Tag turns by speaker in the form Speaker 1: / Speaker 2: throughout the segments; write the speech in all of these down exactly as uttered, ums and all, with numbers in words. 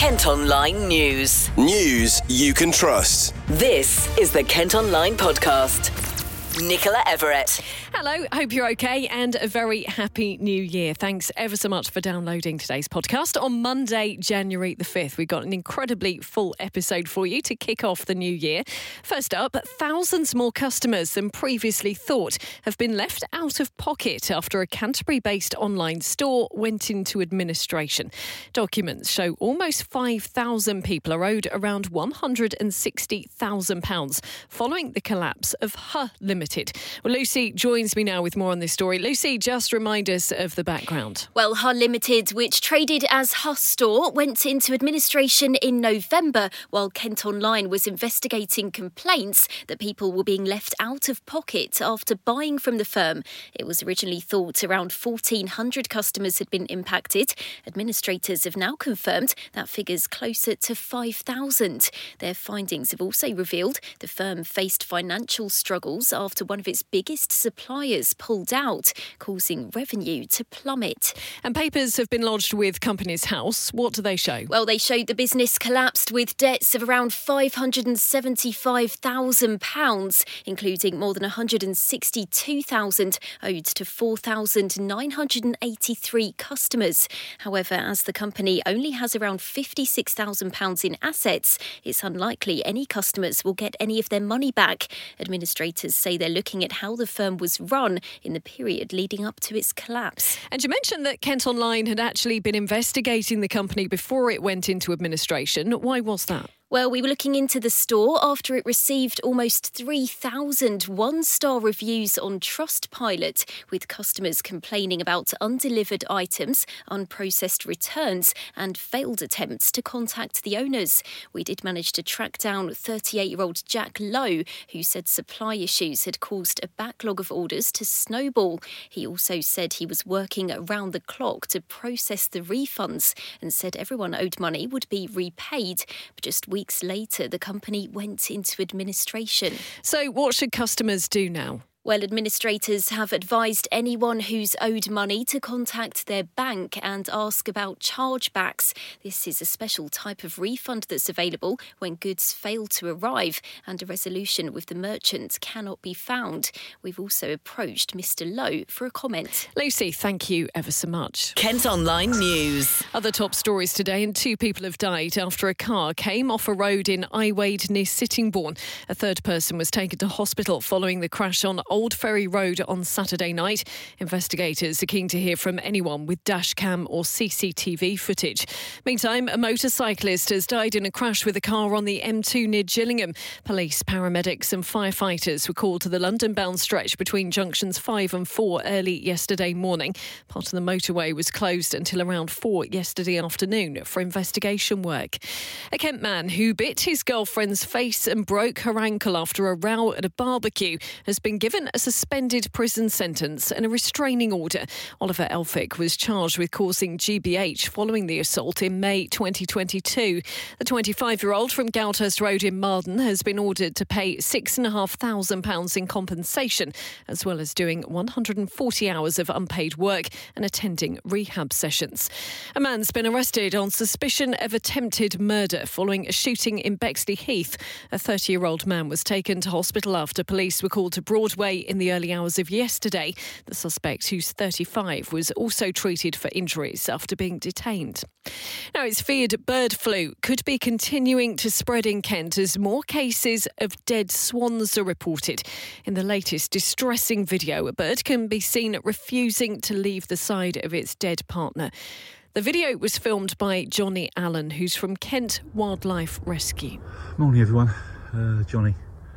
Speaker 1: Kent Online News.
Speaker 2: News you can trust.
Speaker 1: This is the Kent Online Podcast. Nicola Everett.
Speaker 3: Hello, hope you're okay and a very happy new year. Thanks ever so much for downloading today's podcast. On Monday, January the fifth, we've got an incredibly full episode for you to kick off the new year. First up, thousands more customers than previously thought have been left out of pocket after a Canterbury-based online store went into administration. Documents show almost five thousand people are owed around one hundred sixty thousand pounds following the collapse of Huh Limited. Well, Lucy joins me now with more on this story. Lucy, just remind us of the background.
Speaker 4: Well, Huh Limited, which traded as Huh Store, went into administration in November while Kent Online was investigating complaints that people were being left out of pocket after buying from the firm. It was originally thought around fourteen hundred customers had been impacted. Administrators have now confirmed that figure's closer to five thousand. Their findings have also revealed the firm faced financial struggles after one of its biggest suppliers pulled out, causing revenue to plummet.
Speaker 3: And papers have been lodged with Companies House. What do they show?
Speaker 4: Well, they showed the business collapsed with debts of around five hundred seventy-five thousand pounds, including more than one hundred sixty-two thousand pounds owed to four thousand nine hundred eighty-three customers. However, as the company only has around fifty-six thousand pounds in assets, it's unlikely any customers will get any of their money back. Administrators say they're looking at how the firm was run in the period leading up to its collapse.
Speaker 3: And you mentioned that Kent Online had actually been investigating the company before it went into administration. Why was that?
Speaker 4: Well, we were looking into the store after it received almost three thousand one-star reviews on Trustpilot, with customers complaining about undelivered items, unprocessed returns and failed attempts to contact the owners. We did manage to track down thirty-eight-year-old Jack Lowe, who said supply issues had caused a backlog of orders to snowball. He also said he was working around the clock to process the refunds and said everyone owed money would be repaid. But just weeks Weeks later, the company went into administration.
Speaker 3: So what should customers do now?
Speaker 4: Well, administrators have advised anyone who's owed money to contact their bank and ask about chargebacks. This is a special type of refund that's available when goods fail to arrive and a resolution with the merchant cannot be found. We've also approached Mister Lowe for a comment.
Speaker 3: Lucy, thank you ever so much.
Speaker 1: Kent Online News.
Speaker 3: Other top stories today, and two people have died after a car came off a road in Iwade near Sittingbourne. A third person was taken to hospital following the crash on Old Ferry Road on Saturday night. Investigators are keen to hear from anyone with dashcam or C C T V footage. Meantime, a motorcyclist has died in a crash with a car on the M two near Gillingham. Police, paramedics and firefighters were called to the London-bound stretch between junctions five and four early yesterday morning. Part of the motorway was closed until around four yesterday afternoon for investigation work. A Kent man who bit his girlfriend's face and broke her ankle after a row at a barbecue has been given a suspended prison sentence and a restraining order. Oliver Elphick was charged with causing G B H following the assault in May twenty twenty-two. The twenty-five-year-old from Goudhurst Road in Marden has been ordered to pay six thousand five hundred pounds in compensation, as well as doing one hundred forty hours of unpaid work and attending rehab sessions. A man's been arrested on suspicion of attempted murder following a shooting in Bexley Heath. A thirty-year-old man was taken to hospital after police were called to Broadway in the early hours of yesterday. The suspect, who's thirty-five, was also treated for injuries after being detained. Now, it's feared bird flu could be continuing to spread in Kent as more cases of dead swans are reported. In the latest distressing video, a bird can be seen refusing to leave the side of its dead partner. The video was filmed by Johnny Allen, who's from Kent Wildlife Rescue.
Speaker 5: Morning, everyone. Uh, Johnny.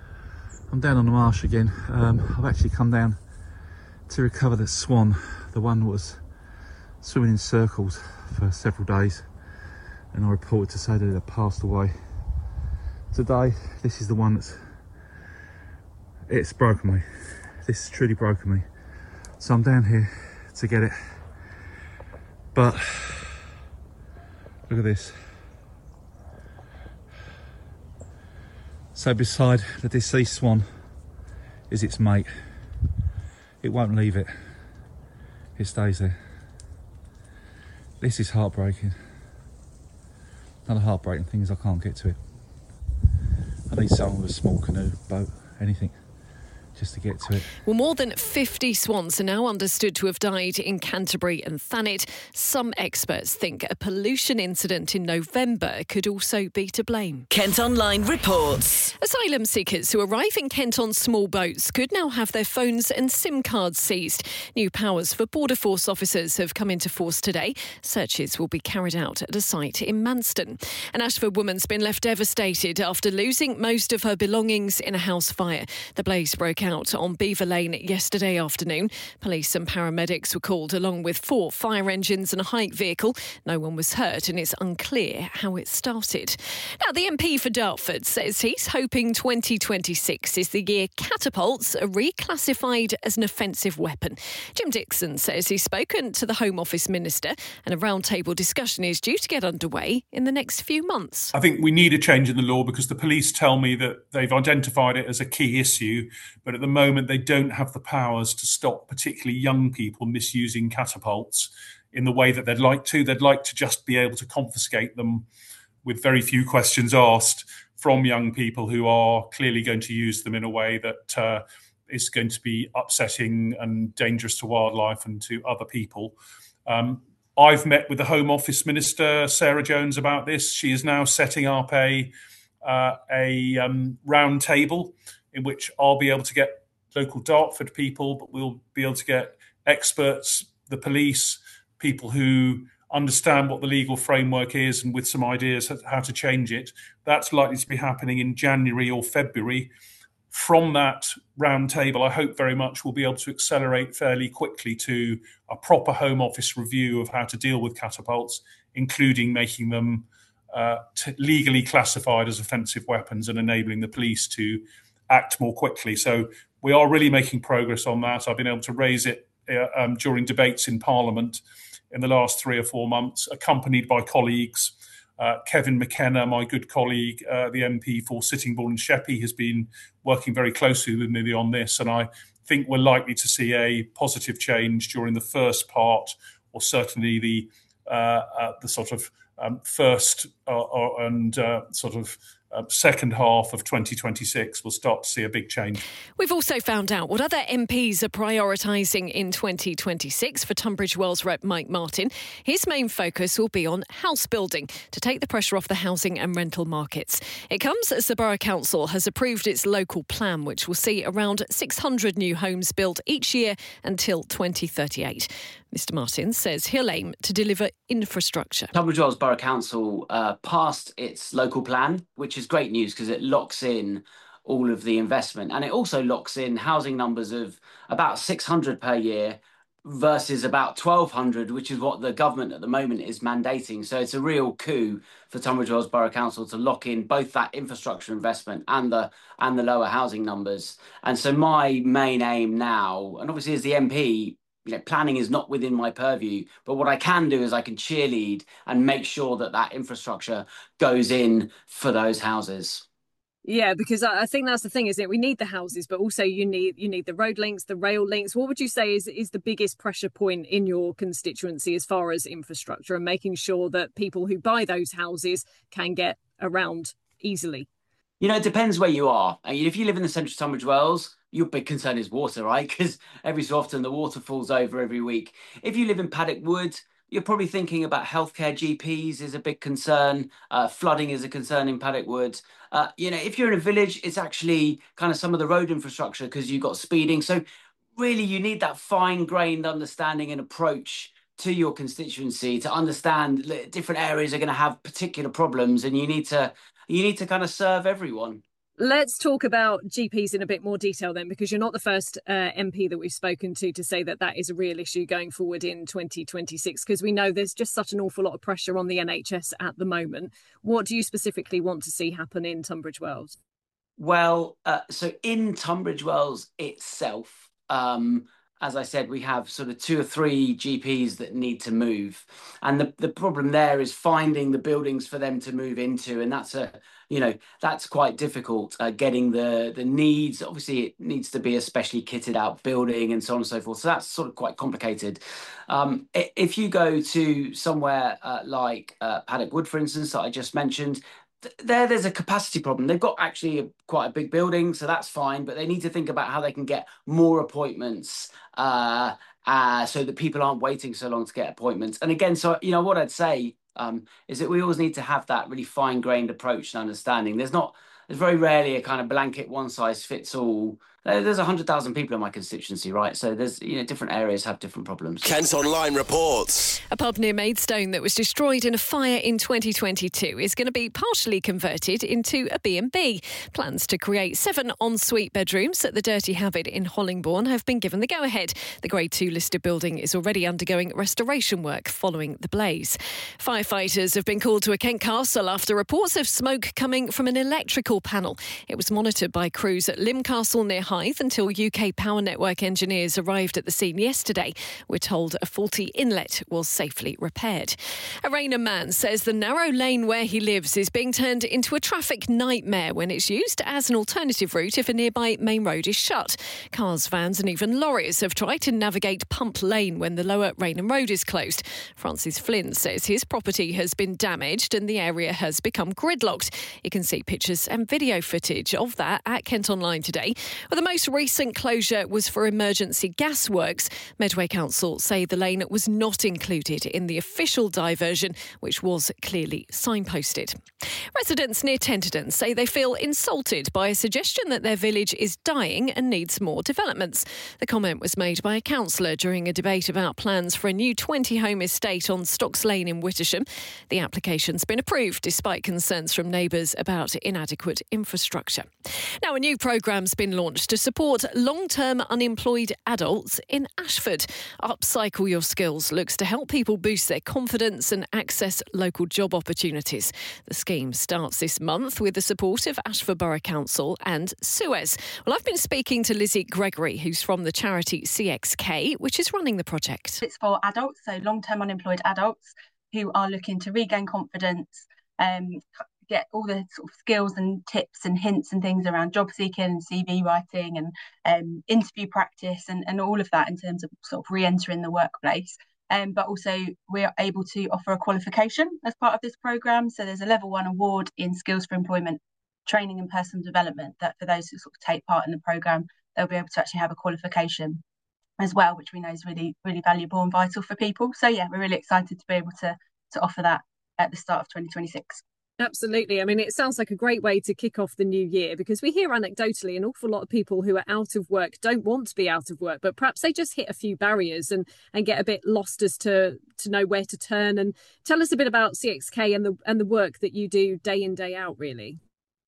Speaker 5: I'm down on the marsh again. Um, I've actually come down to recover the swan. The one that was swimming in circles for several days, and I reported to say that it had passed away. Today, this is the one that's it's broken me. This has truly broken me. So I'm down here to get it. But look at this. So beside the deceased swan is its mate. It won't leave it. It stays there. This is heartbreaking. Another heartbreaking thing is I can't get to it. I need someone with a small canoe, boat, anything, just to get to it.
Speaker 3: Well, more than fifty swans are now understood to have died in Canterbury and Thanet. Some experts think a pollution incident in November could also be to blame.
Speaker 1: Kent Online reports.
Speaker 3: Asylum seekers who arrive in Kent on small boats could now have their phones and SIM cards seized. New powers for Border Force officers have come into force today. Searches will be carried out at a site in Manston. An Ashford woman's been left devastated after losing most of her belongings in a house fire. The blaze broke out on Beaver Lane yesterday afternoon. Police and paramedics were called along with four fire engines and a hike vehicle. No one was hurt and it's unclear how it started. Now, the M P for Dartford says he's hoping twenty twenty-six is the year catapults are reclassified as an offensive weapon. Jim Dixon says he's spoken to the Home Office Minister and a roundtable discussion is due to get underway in the next few months.
Speaker 6: I think we need a change in the law because the police tell me that they've identified it as a key issue, but at the moment they don't have the powers to stop particularly young people misusing catapults in the way that they'd like to. They'd like to just be able to confiscate them with very few questions asked from young people who are clearly going to use them in a way that uh, is going to be upsetting and dangerous to wildlife and to other people. Um, I've met with the Home Office Minister, Sarah Jones, about this. She is now setting up a, uh, a um, round table in which I'll be able to get local Dartford people, but we'll be able to get experts, the police, people who understand what the legal framework is and with some ideas how to change it. That's likely to be happening in January or February. From that round table, I hope very much we'll be able to accelerate fairly quickly to a proper Home Office review of how to deal with catapults, including making them uh, t- legally classified as offensive weapons and enabling the police to act more quickly. So we are really making progress on that. I've been able to raise it uh, um, during debates in Parliament in the last three or four months, accompanied by colleagues. Uh, Kevin McKenna, my good colleague, uh, the M P for Sittingbourne and Sheppey, has been working very closely with me on this. And I think we're likely to see a positive change during the first part, or certainly the uh, uh, the sort of um, first uh, uh, and uh, sort of Uh, second half of twenty twenty-six, we'll start to see a big change.
Speaker 3: We've also found out what other M Ps are prioritising in twenty twenty-six. For Tunbridge Wells rep Mike Martin, his main focus will be on house building to take the pressure off the housing and rental markets. It comes as the Borough Council has approved its local plan, which will see around six hundred new homes built each year until twenty thirty-eight. Mister Martin says he'll aim to deliver infrastructure.
Speaker 7: Tunbridge Wells Borough Council uh, passed its local plan, which is great news because it locks in all of the investment, and it also locks in housing numbers of about six hundred per year versus about twelve hundred, which is what the government at the moment is mandating. So it's a real coup for Tunbridge Wells Borough Council to lock in both that infrastructure investment and the and the lower housing numbers. And so my main aim now, and obviously as the M P, you know, planning is not within my purview, but what I can do is I can cheerlead and make sure that that infrastructure goes in for those houses.
Speaker 8: Yeah, because I think that's the thing, isn't it? We need the houses, but also you need you need the road links, the rail links. What would you say is is the biggest pressure point in your constituency as far as infrastructure and making sure that people who buy those houses can get around easily?
Speaker 7: You know, it depends where you are. I mean, if you live in the centre of Tunbridge Wells, your big concern is water, right? Because every so often the water falls over every week. If you live in Paddock Wood, you're probably thinking about healthcare. G Ps is a big concern. Uh, flooding is a concern in Paddock Wood. Uh, you know, if you're in a village, it's actually kind of some of the road infrastructure because you've got speeding. So really, you need that fine-grained understanding and approach to your constituency to understand that different areas are going to have particular problems, and you need to you need to kind of serve everyone.
Speaker 8: Let's talk about G Ps in a bit more detail then, because you're not the first uh, M P that we've spoken to to say that that is a real issue going forward in twenty twenty-six, because we know there's just such an awful lot of pressure on the N H S at the moment. What do you specifically want to see happen in Tunbridge Wells?
Speaker 7: Well, uh, so in Tunbridge Wells itself, um, as I said, we have sort of two or three G Ps that need to move. And the, the problem there is finding the buildings for them to move into. And that's a, you know, that's quite difficult, uh, getting the, the needs. Obviously, it needs to be a specially kitted out building and so on and so forth. So that's sort of quite complicated. Um, if you go to somewhere uh, like uh, Paddock Wood, for instance, that I just mentioned, there there's a capacity problem. They've got actually a, quite a big building, so that's fine, but they need to think about how they can get more appointments uh, uh, so that people aren't waiting so long to get appointments. And again, so, you know, what I'd say um, is that we always need to have that really fine-grained approach and understanding. There's not, there's very rarely a kind of blanket one-size-fits-all. There's one hundred thousand people in my constituency, right? So there's, you know, different areas have different problems.
Speaker 2: Kent Online reports.
Speaker 3: A pub near Maidstone that was destroyed in a fire in twenty twenty-two is going to be partially converted into a B and B. Plans to create seven ensuite bedrooms at the Dirty Habit in Hollingbourne have been given the go-ahead. The Grade two listed building is already undergoing restoration work following the blaze. Firefighters have been called to a Kent castle after reports of smoke coming from an electrical panel. It was monitored by crews at Lim Castle near Hythe until U K Power Network engineers arrived at the scene yesterday. We're told a faulty inlet was safely repaired. A Raynham man says the narrow lane where he lives is being turned into a traffic nightmare when it's used as an alternative route if a nearby main road is shut. Cars, vans and even lorries have tried to navigate Pump Lane when the lower Raynham Road is closed. Francis Flynn says his property has been damaged and the area has become gridlocked. You can see pictures and video footage of that at Kent Online today. Well, the most recent closure was for emergency gas works. Medway Council say the lane was not included in the official diversion, which was clearly signposted. Residents near Tenterden say they feel insulted by a suggestion that their village is dying and needs more developments. The comment was made by a councillor during a debate about plans for a new twenty-home estate on Stocks Lane in Wittersham. The application's been approved despite concerns from neighbours about inadequate infrastructure. Now, a new programme's been launched to support long-term unemployed adults in Ashford. Upcycle Your Skills looks to help people boost their confidence and access local job opportunities. The scheme starts this month with the support of Ashford Borough Council and Suez. Well, I've been speaking to Lizzie Gregory, who's from the charity C X K, which is running the project.
Speaker 9: It's for adults, so long-term unemployed adults who are looking to regain confidence, um, get all the sort of skills and tips and hints and things around job seeking and C V writing and um, interview practice and, and all of that in terms of sort of re-entering the workplace. Um, but also we're able to offer a qualification as part of this programme. So there's a level one award in skills for employment, training and personal development that for those who sort of take part in the programme, they'll be able to actually have a qualification as well, which we know is really, really valuable and vital for people. So yeah, we're really excited to be able to, to offer that at the start of twenty twenty-six.
Speaker 8: Absolutely. I mean, it sounds like a great way to kick off the new year because we hear anecdotally an awful lot of people who are out of work don't want to be out of work, but perhaps they just hit a few barriers and, and get a bit lost as to, to know where to turn. And tell us a bit about C X K and the and the work that you do day in, day out, really.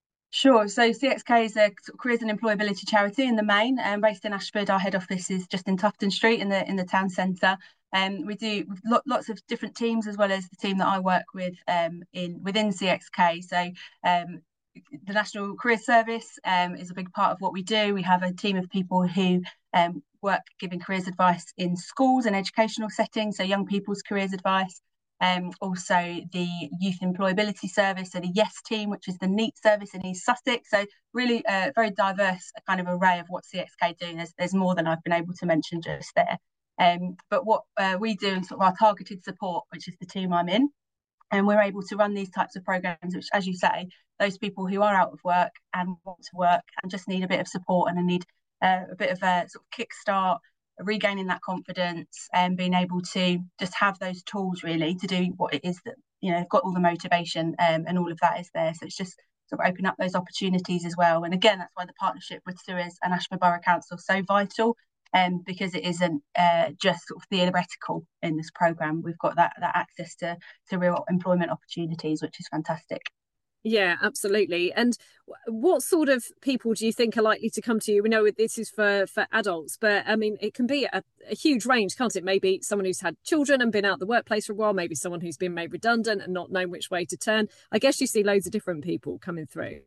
Speaker 9: Sure. So C X K is a careers and employability charity in the main, um, based in Ashford. Our head office is just in Tufton Street in the in the town centre. Um, we do lots of different teams as well as the team that I work with um, in within C X K. So um, the National Careers Service um, is a big part of what we do. We have a team of people who um, work giving careers advice in schools and educational settings, so young people's careers advice. Um, also the Youth Employability Service, so the YES team, which is the NEAT service in East Sussex. So really a very diverse kind of array of what C X K do. There's, there's more than I've been able to mention just there. Um, but what uh, we do in sort of our targeted support, which is the team I'm in, and we're able to run these types of programs, which, as you say, those people who are out of work and want to work and just need a bit of support and need uh, a bit of a sort of kickstart, regaining that confidence and being able to just have those tools really to do what it is that, you know, got all the motivation um, and all of that is there. So it's just sort of open up those opportunities as well. And again, that's why the partnership with Suez and Ashford Borough Council is so vital. Um, because it isn't uh, just sort of theoretical in this programme. We've got that that access to, to real employment opportunities, which is fantastic.
Speaker 8: Yeah, absolutely. And what sort of people do you think are likely to come to you? We know this is for, for adults, but I mean, it can be a, a huge range, can't it? Maybe someone who's had children and been out of the workplace for a while, maybe someone who's been made redundant and not known which way to turn. I guess you see loads of different people coming through.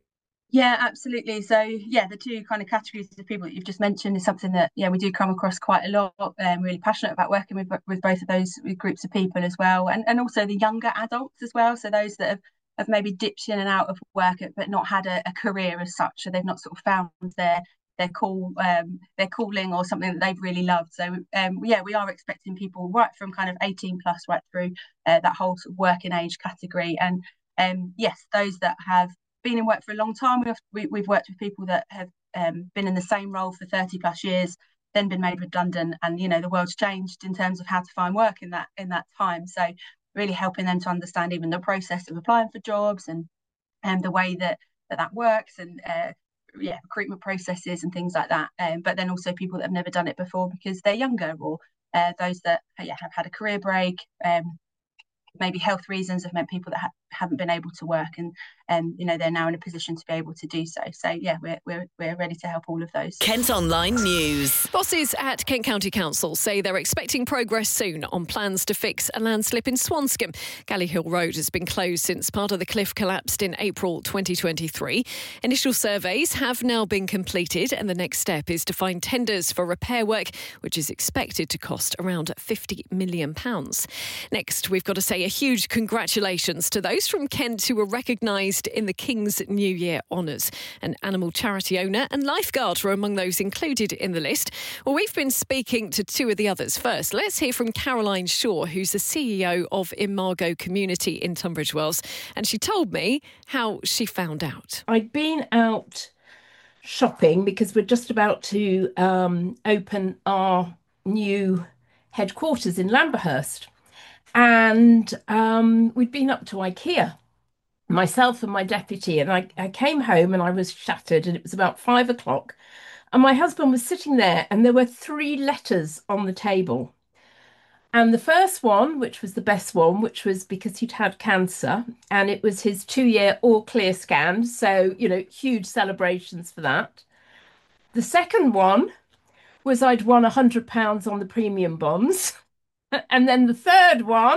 Speaker 9: Yeah, absolutely. So yeah, the two kind of categories of people that you've just mentioned is something that yeah we do come across quite a lot. Um, really passionate about working with with both of those groups of people as well, and and also the younger adults as well. So those that have, have maybe dipped in and out of work but not had a, a career as such, so they've not sort of found their their call um, their calling or something that they've really loved. So um, yeah, we are expecting people right from kind of eighteen plus right through uh, that whole sort of working age category, and um, yes, those that have been in work for a long time. We've, we, we've worked with people that have um, been in the same role for thirty plus years, then been made redundant, and you know the world's changed in terms of how to find work in that in that time. So really helping them to understand even the process of applying for jobs and and the way that that, that works, and uh, yeah, recruitment processes and things like that. Um, but then also people that have never done it before because they're younger, or uh, those that yeah, have had a career break. Um, maybe health reasons have meant people that ha- haven't been able to work, and um, you know they're now in a position to be able to do so. So yeah, we're we're we're ready to help all of those.
Speaker 1: Kent Online News.
Speaker 3: Bosses at Kent County Council say they're expecting progress soon on plans to fix a landslip in Swanscombe. Galley Hill Road has been closed since part of the cliff collapsed in April twenty twenty-three. Initial surveys have now been completed, and the next step is to find tenders for repair work, which is expected to cost around fifty million pounds. Next, we've got to say a huge congratulations to those from Kent who were recognised in the King's New Year Honours. An animal charity owner and lifeguard were among those included in the list. Well, we've been speaking to two of the others. First, let's hear from Caroline Shaw, who's the C E O of Imago Community in Tunbridge Wells. And she told me how she found out.
Speaker 10: I'd been out shopping because we're just about to um, open our new headquarters in Lamberhurst. And um, we'd been up to IKEA, myself and my deputy, and I, I came home and I was shattered, and it was about five o'clock. And my husband was sitting there, and there were three letters on the table. And the first one, which was the best one, which was because he'd had cancer, and it was his two-year all-clear scan. So, you know, huge celebrations for that. The second one was I'd won one hundred pounds on the premium bonds. And then the third one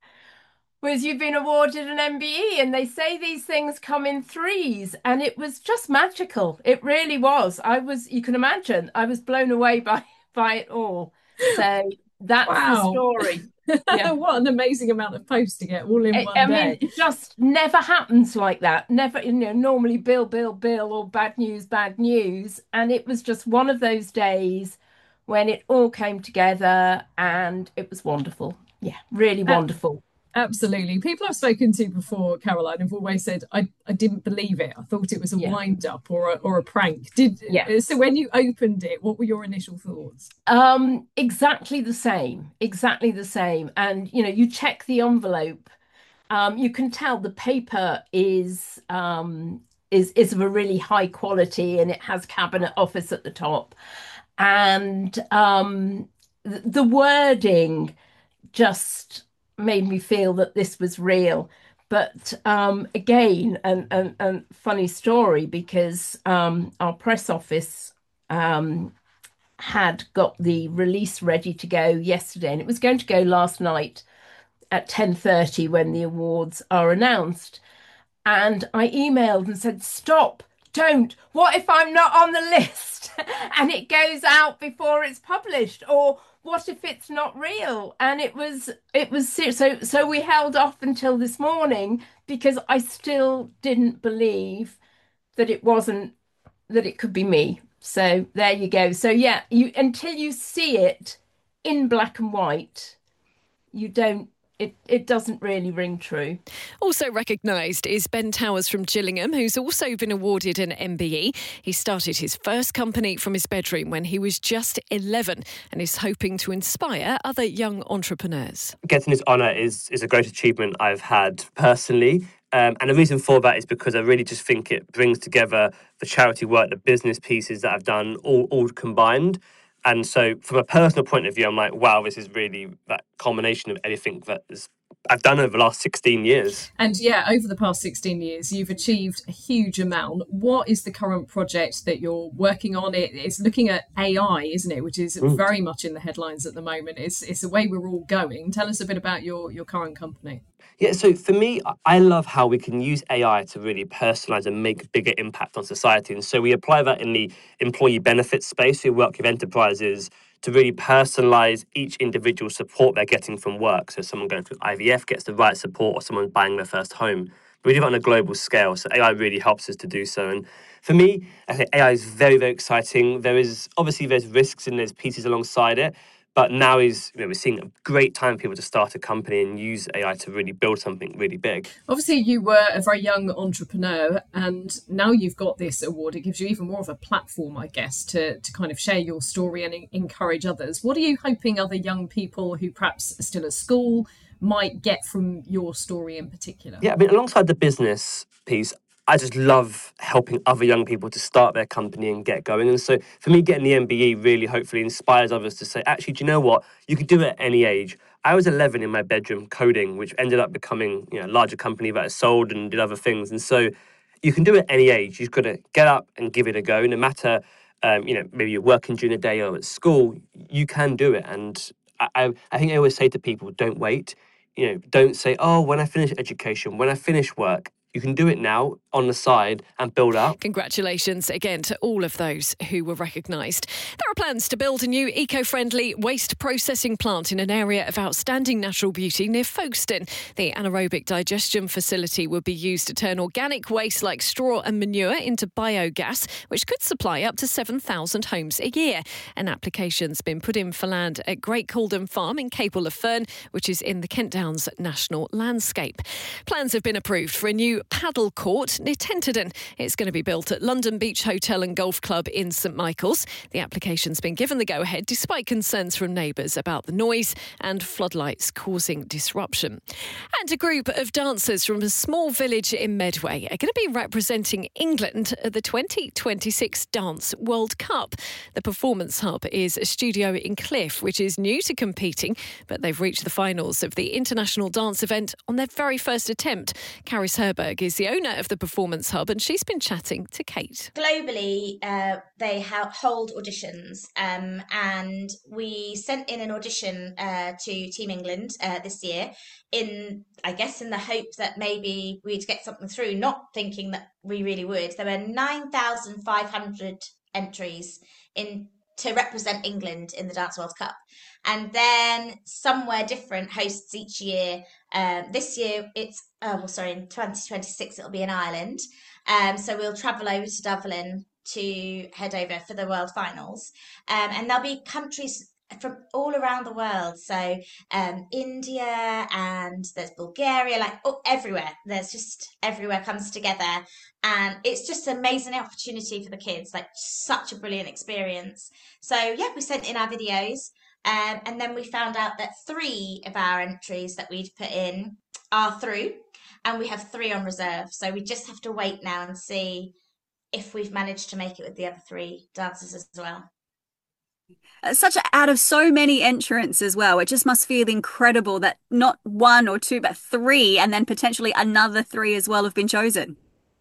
Speaker 10: was you've been awarded an M B E, and they say these things come in threes, and it was just magical. It really was. I was, you can imagine, I was blown away by by it all. So that's wow. the story.
Speaker 8: Yeah. What an amazing amount of posts to get all in
Speaker 10: it,
Speaker 8: one
Speaker 10: I
Speaker 8: day.
Speaker 10: mean, it just never happens like that. Never, you know, normally bill, bill, bill, or bad news, bad news. And it was just one of those days when it all came together, and it was wonderful. Yeah, really wonderful.
Speaker 8: Absolutely. People I've spoken to before, Caroline, have always said, I, I didn't believe it. I thought it was a yeah. wind-up or a, or a prank. Did yeah. So when you opened it, what were your initial thoughts?
Speaker 10: Um, exactly the same. Exactly the same. And, you know, you check the envelope. Um, you can tell the paper is um, is is of a really high quality, and it has Cabinet Office at the top. And um, th- the wording just made me feel that this was real. But um, again, and and and funny story, because um, our press office um, had got the release ready to go yesterday, and it was going to go last night at ten thirty when the awards are announced. And I emailed and said, stop. Don't. What if I'm not on the list and it goes out before it's published? Or what if it's not real? And it was it was so so we held off until this morning because I still didn't believe that it wasn't that it could be me. So there you go. So yeah, you until you see it in black and white, you don't It it doesn't really ring true.
Speaker 3: Also recognised is Ben Towers from Gillingham, who's also been awarded an M B E. He started his first company from his bedroom when he was just eleven and is hoping to inspire other young entrepreneurs.
Speaker 11: Getting this honour is, is a great achievement I've had personally. Um, and the reason for that is because I really just think it brings together the charity work, the business pieces that I've done, all, all combined. And so from a personal point of view, I'm like, wow, this is really that culmination of everything that has I've done over the last sixteen years.
Speaker 3: And yeah, over the past sixteen years, you've achieved a huge amount. What is the current project that you're working on? It, it's looking at A I, isn't it? Which is mm. very much in the headlines at the moment. It's it's the way we're all going. Tell us a bit about your, your current company.
Speaker 11: Yeah, so for me, I love how we can use A I to really personalise and make a bigger impact on society. And so we apply that in the employee benefits space. We work with enterprises to really personalise each individual support they're getting from work. So someone going through I V F gets the right support, or someone buying their first home. We do it on a global scale, so A I really helps us to do so. And for me, I think A I is very, very exciting. There is, obviously, there's risks and there's pieces alongside it. But now is, you know, we're seeing a great time for people to start a company and use A I to really build something really big.
Speaker 3: Obviously, you were a very young entrepreneur, and now you've got this award. It gives you even more of a platform, I guess, to, to kind of share your story and encourage others. What are you hoping other young people who perhaps are still at school might get from your story in particular?
Speaker 11: Yeah, I mean, alongside the business piece, I just love helping other young people to start their company and get going. And so for me, getting the M B E really hopefully inspires others to say, actually, do you know what? You can do it at any age. I was eleven in my bedroom coding, which ended up becoming, you know, a larger company that I sold and did other things. And so you can do it at any age. You've got to get up and give it a go. No matter, um, you know, maybe you're working during the day or at school, you can do it. And I, I, I think I always say to people, don't wait. You know, don't say, oh, when I finish education, when I finish work. You can do it now on the side and build up.
Speaker 3: Congratulations again to all of those who were recognised. There are plans to build a new eco-friendly waste processing plant in an area of outstanding natural beauty near Folkestone. The anaerobic digestion facility will be used to turn organic waste like straw and manure into biogas, which could supply up to seven thousand homes a year. An application's been put in for land at Great Calden Farm in Capel of Fern, which is in the Kent Downs National Landscape. Plans have been approved for a new paddle court near Tenterden. It's going to be built at London Beach Hotel and Golf Club in St Michael's. The application's been given the go-ahead despite concerns from neighbours about the noise and floodlights causing disruption. And a group of dancers from a small village in Medway are going to be representing England at the twenty twenty-six Dance World Cup. The Performance Hub is a studio in Cliff, which is new to competing, but they've reached the finals of the international dance event on their very first attempt. Caris Herberg is the owner of the Performance Hub, and she's been chatting to Kate.
Speaker 12: Globally, uh, they ha- hold auditions, um, and we sent in an audition uh, to Team England uh, this year in, I guess, in the hope that maybe we'd get something through, not thinking that we really would. There were nine thousand five hundred entries in to represent England in the Dance World Cup. And then Somewhere Different hosts each year. Um, this year, it's, oh, well, sorry, in twenty twenty-six, it'll be in Ireland. Um, so we'll travel over to Dublin to head over for the World Finals. Um, and there'll be countries from all around the world. So um, India, and there's Bulgaria, like oh, everywhere. There's just everywhere comes together. And it's just an amazing opportunity for the kids, like such a brilliant experience. So yeah, we sent in our videos. Um, and then we found out that three of our entries that we'd put in are through, and we have three on reserve. So we just have to wait now and see if we've managed to make it with the other three dancers as well.
Speaker 13: Such a, out of so many entrants as well, it just must feel incredible that not one or two, but three, and then potentially another three as well have been chosen.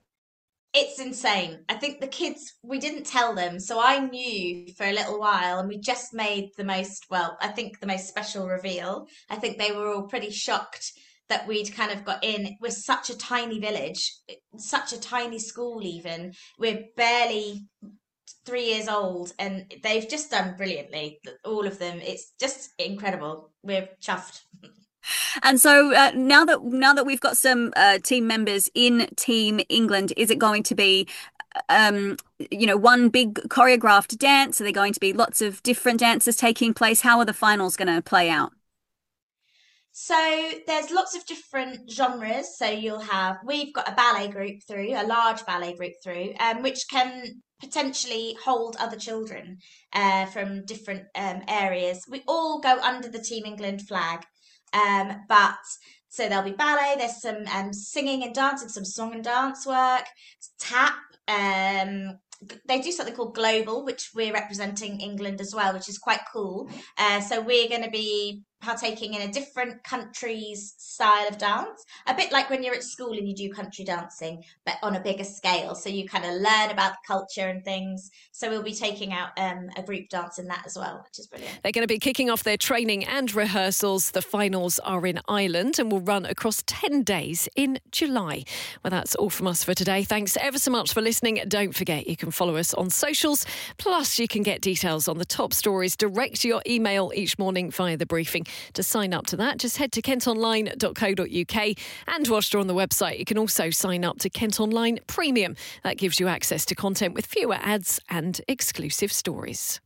Speaker 12: It's insane. I think the kids, we didn't tell them. So I knew for a little while, and we just made the most, well, I think the most special reveal. I think they were all pretty shocked that we'd kind of got in. We're such a tiny village, such a tiny school even. We're barely three years old, and they've just done brilliantly, all of them. It's just incredible. We're chuffed.
Speaker 13: And so uh, now that now that we've got some uh, team members in Team England, is it going to be, um, you know, one big choreographed dance? Are there going to be lots of different dances taking place? How are the finals going to play out?
Speaker 12: So there's lots of different genres. So you'll have, we've got a ballet group through, a large ballet group through, um, which can potentially hold other children uh, from different um, areas. We all go under the Team England flag. Um, but so there'll be ballet, there's some um, singing and dancing, some song and dance work, tap. Um, they do something called Global, which we're representing England as well, which is quite cool. Uh, so we're going to be partaking in a different country's style of dance, a bit like when you're at school and you do country dancing, but on a bigger scale. So you kind of learn about the culture and things. So we'll be taking out um, a group dance in that as well, which is brilliant.
Speaker 3: They're going to be kicking off their training and rehearsals. The finals are in Ireland and will run across ten days in July. Well, that's all from us for today. Thanks ever so much for listening. Don't forget, you can follow us on socials. Plus, you can get details on the top stories direct to your email each morning via the briefing. To sign up to that, just head to kent online dot co dot uk. And whilst you're on the website, you can also sign up to Kent Online Premium. That gives you access to content with fewer ads and exclusive stories.